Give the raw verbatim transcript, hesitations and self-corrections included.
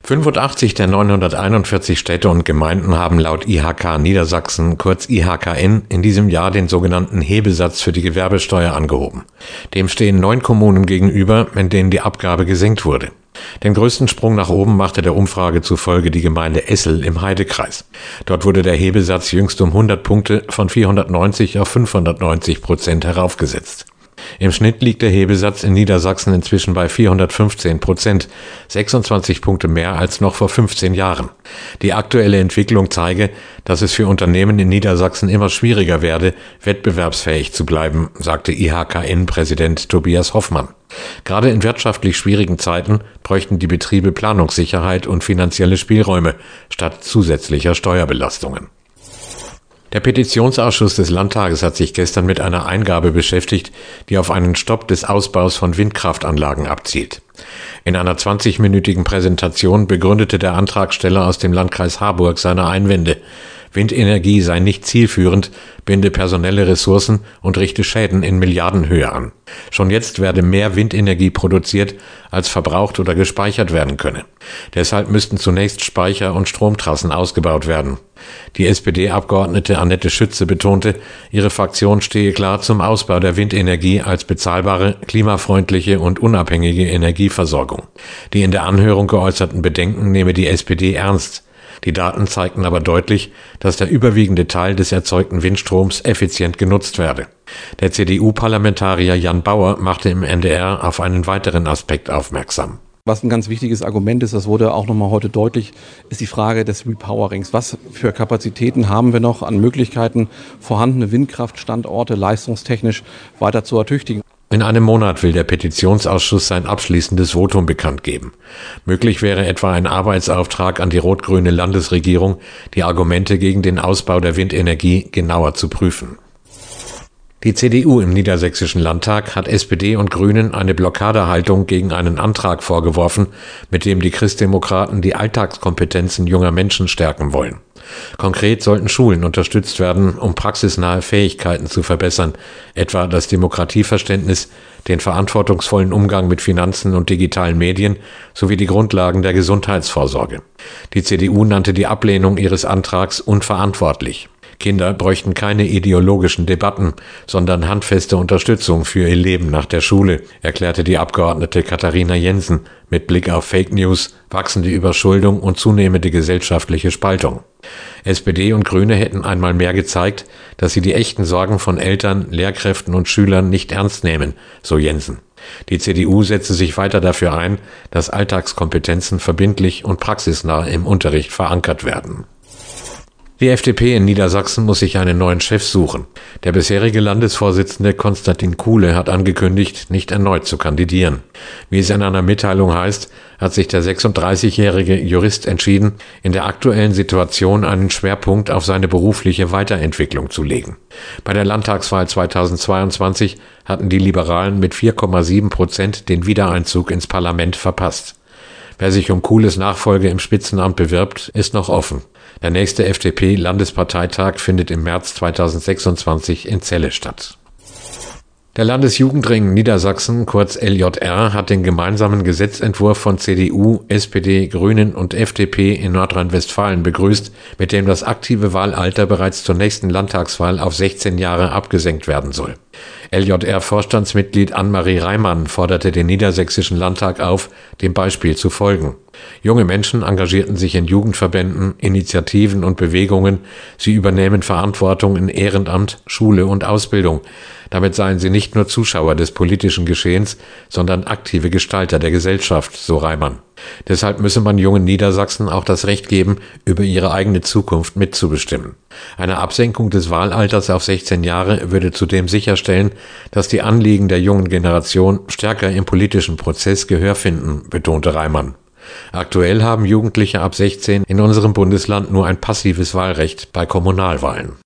fünfundachtzig der neunhunderteinundvierzig Städte und Gemeinden haben laut I H K Niedersachsen, kurz I H K N, in diesem Jahr den sogenannten Hebesatz für die Gewerbesteuer angehoben. Dem stehen neun Kommunen gegenüber, in denen die Abgabe gesenkt wurde. Den größten Sprung nach oben machte der Umfrage zufolge die Gemeinde Essel im Heidekreis. Dort wurde der Hebesatz jüngst um hundert Punkte von vierhundertneunzig auf fünfhundertneunzig Prozent heraufgesetzt. Im Schnitt liegt der Hebesatz in Niedersachsen inzwischen bei vierhundertfünfzehn Prozent, sechsundzwanzig Punkte mehr als noch vor fünfzehn Jahren. Die aktuelle Entwicklung zeige, dass es für Unternehmen in Niedersachsen immer schwieriger werde, wettbewerbsfähig zu bleiben, sagte I H K N-Präsident Tobias Hoffmann. Gerade in wirtschaftlich schwierigen Zeiten bräuchten die Betriebe Planungssicherheit und finanzielle Spielräume statt zusätzlicher Steuerbelastungen. Der Petitionsausschuss des Landtages hat sich gestern mit einer Eingabe beschäftigt, die auf einen Stopp des Ausbaus von Windkraftanlagen abzielt. In einer zwanzigminütigen Präsentation begründete der Antragsteller aus dem Landkreis Harburg seine Einwände. Windenergie sei nicht zielführend, binde personelle Ressourcen und richte Schäden in Milliardenhöhe an. Schon jetzt werde mehr Windenergie produziert, als verbraucht oder gespeichert werden könne. Deshalb müssten zunächst Speicher- und Stromtrassen ausgebaut werden. Die S P D-Abgeordnete Annette Schütze betonte, ihre Fraktion stehe klar zum Ausbau der Windenergie als bezahlbare, klimafreundliche und unabhängige Energieversorgung. Die in der Anhörung geäußerten Bedenken nehme die S P D ernst. Die Daten zeigten aber deutlich, dass der überwiegende Teil des erzeugten Windstroms effizient genutzt werde. Der C D U-Parlamentarier Jan Bauer machte im N D R auf einen weiteren Aspekt aufmerksam. Was ein ganz wichtiges Argument ist, das wurde auch nochmal heute deutlich, ist die Frage des Repowerings. Was für Kapazitäten haben wir noch an Möglichkeiten, vorhandene Windkraftstandorte leistungstechnisch weiter zu ertüchtigen? In einem Monat will der Petitionsausschuss sein abschließendes Votum bekannt geben. Möglich wäre etwa ein Arbeitsauftrag an die rot-grüne Landesregierung, die Argumente gegen den Ausbau der Windenergie genauer zu prüfen. Die C D U im Niedersächsischen Landtag hat S P D und Grünen eine Blockadehaltung gegen einen Antrag vorgeworfen, mit dem die Christdemokraten die Alltagskompetenzen junger Menschen stärken wollen. Konkret sollten Schulen unterstützt werden, um praxisnahe Fähigkeiten zu verbessern, etwa das Demokratieverständnis, den verantwortungsvollen Umgang mit Finanzen und digitalen Medien sowie die Grundlagen der Gesundheitsvorsorge. Die C D U nannte die Ablehnung ihres Antrags unverantwortlich. Kinder bräuchten keine ideologischen Debatten, sondern handfeste Unterstützung für ihr Leben nach der Schule, erklärte die Abgeordnete Katharina Jensen mit Blick auf Fake News, wachsende Überschuldung und zunehmende gesellschaftliche Spaltung. S P D und Grüne hätten einmal mehr gezeigt, dass sie die echten Sorgen von Eltern, Lehrkräften und Schülern nicht ernst nehmen, so Jensen. Die C D U setze sich weiter dafür ein, dass Alltagskompetenzen verbindlich und praxisnah im Unterricht verankert werden. Die F D P in Niedersachsen muss sich einen neuen Chef suchen. Der bisherige Landesvorsitzende Konstantin Kuhle hat angekündigt, nicht erneut zu kandidieren. Wie es in einer Mitteilung heißt, hat sich der sechsunddreißigjährige Jurist entschieden, in der aktuellen Situation einen Schwerpunkt auf seine berufliche Weiterentwicklung zu legen. Bei der Landtagswahl zweitausendzweiundzwanzig hatten die Liberalen mit vier Komma sieben Prozent den Wiedereinzug ins Parlament verpasst. Wer sich um Kuhles Nachfolge im Spitzenamt bewirbt, ist noch offen. Der nächste F D P-Landesparteitag findet im März zweitausendsechsundzwanzig in Celle statt. Der Landesjugendring Niedersachsen, kurz L J R, hat den gemeinsamen Gesetzentwurf von C D U, S P D, Grünen und F D P in Nordrhein-Westfalen begrüßt, mit dem das aktive Wahlalter bereits zur nächsten Landtagswahl auf sechzehn Jahre abgesenkt werden soll. L J R-Vorstandsmitglied Annemarie Reimann forderte den Niedersächsischen Landtag auf, dem Beispiel zu folgen. Junge Menschen engagierten sich in Jugendverbänden, Initiativen und Bewegungen. Sie übernehmen Verantwortung in Ehrenamt, Schule und Ausbildung. Damit seien sie nicht nur Zuschauer des politischen Geschehens, sondern aktive Gestalter der Gesellschaft, so Reimann. Deshalb müsse man jungen Niedersachsen auch das Recht geben, über ihre eigene Zukunft mitzubestimmen. Eine Absenkung des Wahlalters auf sechzehn Jahre würde zudem sicherstellen, dass die Anliegen der jungen Generation stärker im politischen Prozess Gehör finden, betonte Reimann. Aktuell haben Jugendliche ab sechzehn in unserem Bundesland nur ein passives Wahlrecht bei Kommunalwahlen.